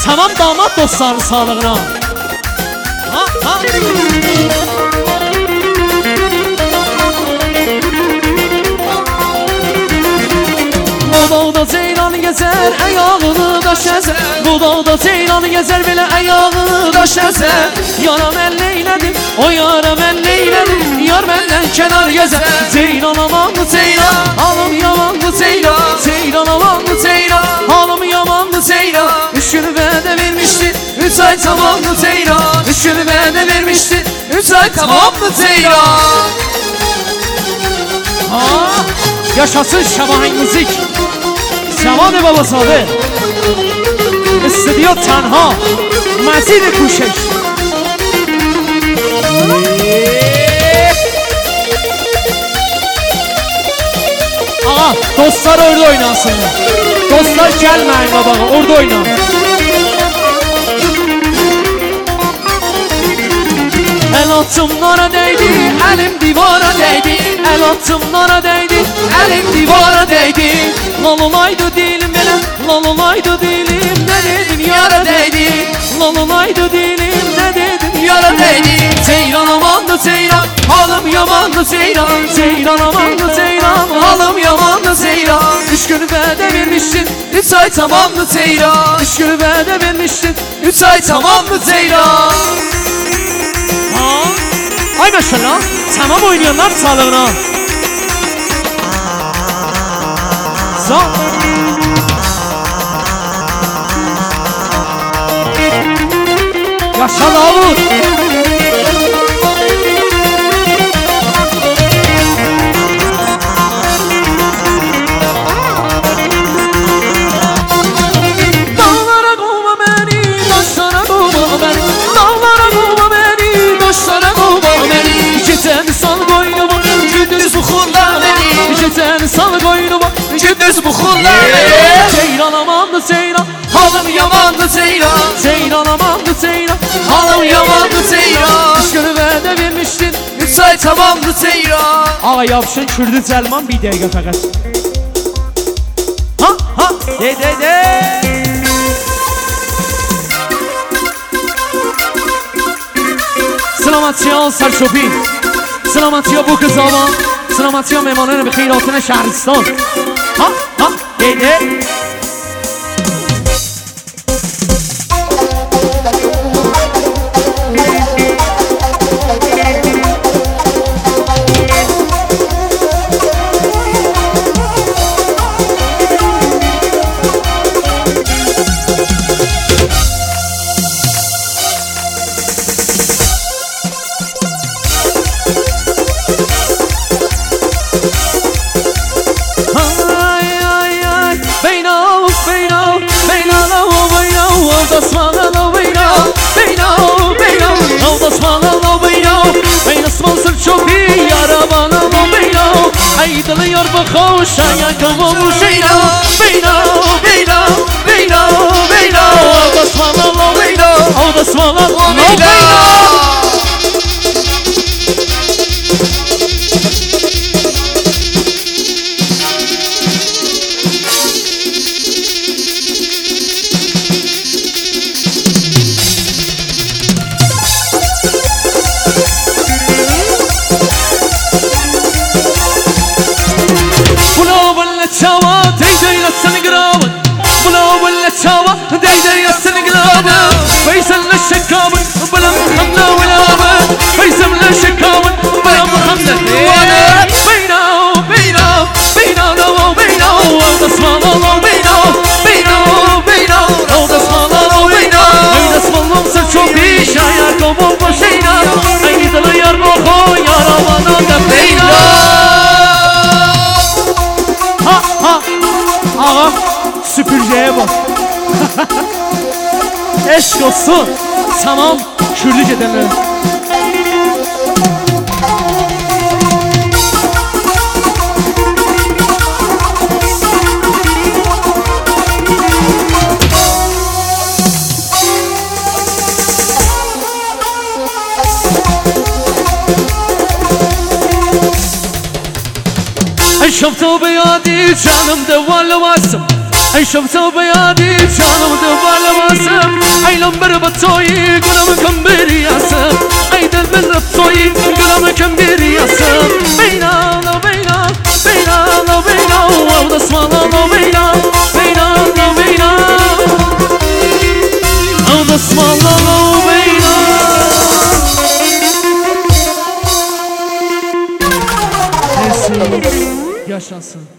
Tamam damat dostların sağlığına. Ha ha. Bu dağda ceylan gezer, ayağını daş ezer. Bu dağda ceylan gezer, bile ayağını daş ezer. Yara mən neylədim, o yara mən neylədim. Yar məndən kenar gezer. Ceylan amanlı ceylan, halım yamanlı ceylan. Ceylan amanlı ceylan, halım yamanlı ceylan. 3 gün vədə vermişdi, 3 ay tamamlı ceylan. 3 gün vədə vermişdi, 3 ay tamamlı ceylan. Yaşasın Şabahin müzik. Şaban babası abi. Stüdyo Tenha, Mezid Kuşeş. Ağa, dostlar orada oynasın. Dostlar gelmeyin babağa, orada oyna. El atımlara değdi, elim divara değdi. El atımlara değdi, elim divara değdi. Lalolaydı dilim benim, lalolaydı dilim. Ne dedin yara değdi. Lalolaydı dilim, ne dedin yara değdi. Ceylan amandı ceylan, halım yamandı ceylan. Ceylan amandı ceylan, halım yamandı ceylan. 3 gün vədə vermiştin, 3 ay tamamdı ceylan. 3 gün vədə vermiştin, 3 ay tamamdı ceylan. Ay maşallah, tamam oynayanlar sağlığına. Sağ. Yaşa Davut. Dağlara kovma beni, taşlara kovma beni. Dağlara kovma beni, taşlara kovma beni. Gecəni sal boynuma, gündüz buxurla beni. Gecəni sal boynuma, gündüz buxurla beni. Ceylan amandı ceylan, halım yamandı ceylan. Ceylan amandı ceylan, halım yamandı ceylan. 3 gün vədə vermişdin, 3 ay tamamdı ceylan. Ağa yapışın Kürdü Cəlman bir dəqiqə fəqət. Ha ha de. سلامتی سرشوبی، سلامتی بو کزاوان، سلامتی مهمانان به خیراتن شهرستان. ها دیده دل یار بخوش یکم و موشینا بینا بینا بینا بینا بسم الله بینا بسم الله بینا فيصل الشكاوي بلا محمد ولا فيصل الشكاوي بلا محمد ولا بينا لو بينا وتصفى الله بينا وتصفى الله بينا وتصفى الله سرشو بيشا يا كوبو بشينا اي دل يا روحو يا روانا دبينا ها süpürgeye bak. Eşk olsun. Tamam, Kürdük edenler. شفته بیادی جانم دوال واسم ای شمسا بیادی جانم دو بالماسم ای لنبر بطویی گلم کم بریاسم ای دل بل بطویی گلم کم بریاسم بینا لو بینا بینا لو بینا و دسمالا لو بینا بینا لو بینا و دسمالا لو بینا Yaşasın.